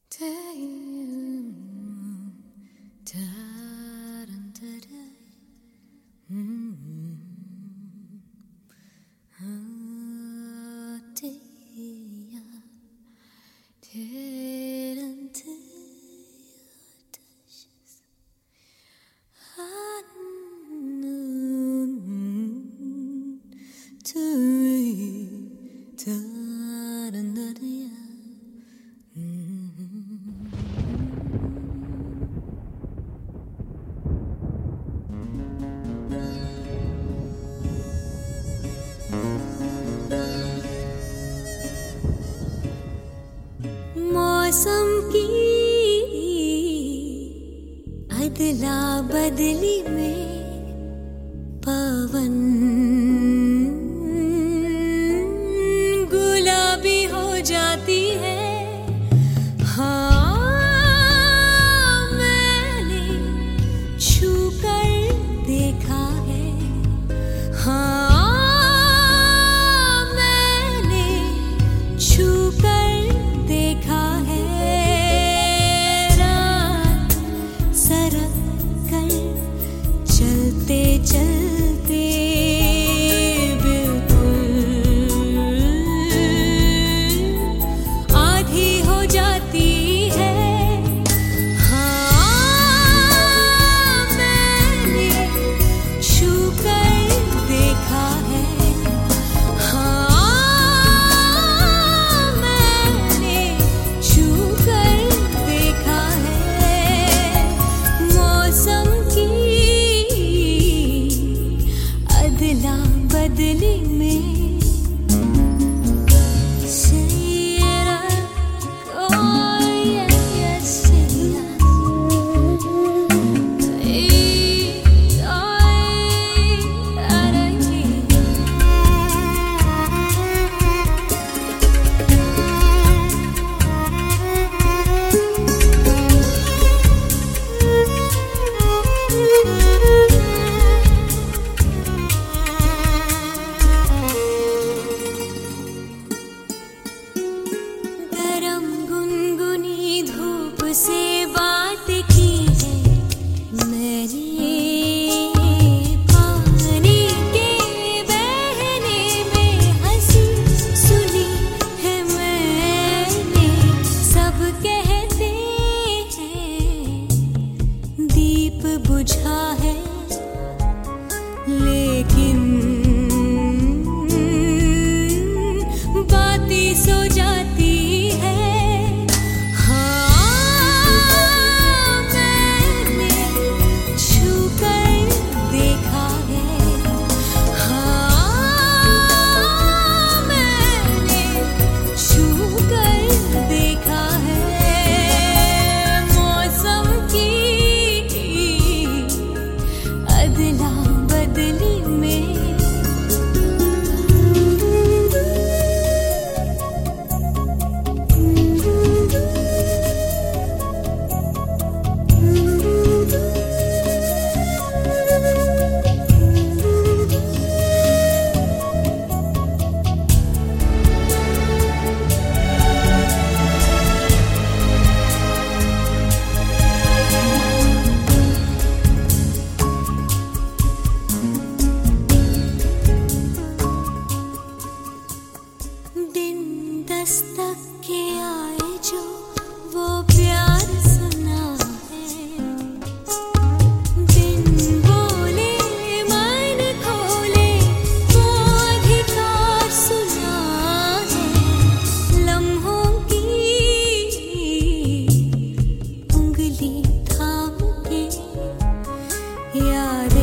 मौसम की अदला बदली में पवन गुलाबी हो जाती है। हाँ, मैंने छू कर देखा है। हाँ, मैंने छू कर देखा है। रात सरक कर चलते चलते बदली में से बात की है मैंने, पानी के बहने में हंसी सुनी है मैंने। सब कहते हैं दीप बुझा है, लेकिन बाती सो जाती है। दस्तक के आए जो वो प्यार सुना है। बिन बोले मन खोले वो अधिकार सुना है। लम्हों की उंगली थाम के यादें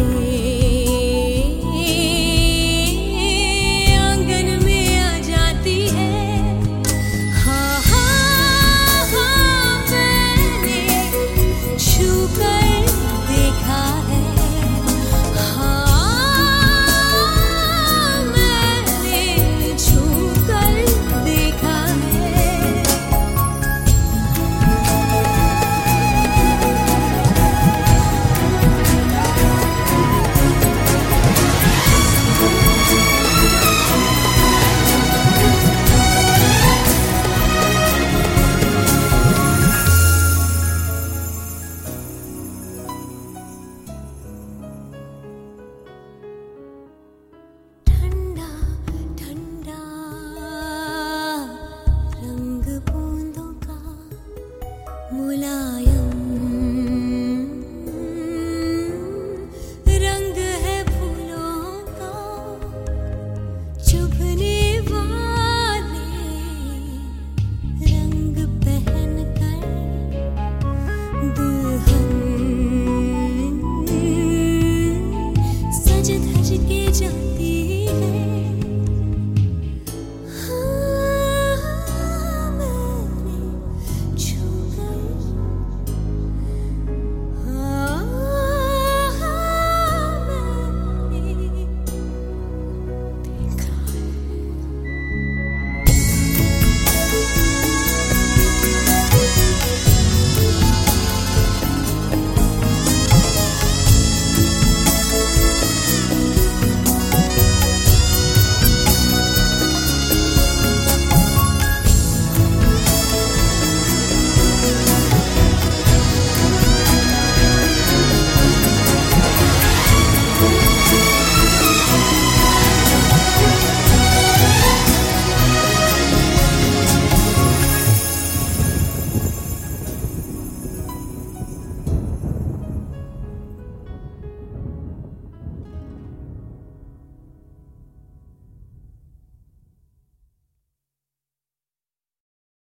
मुलायम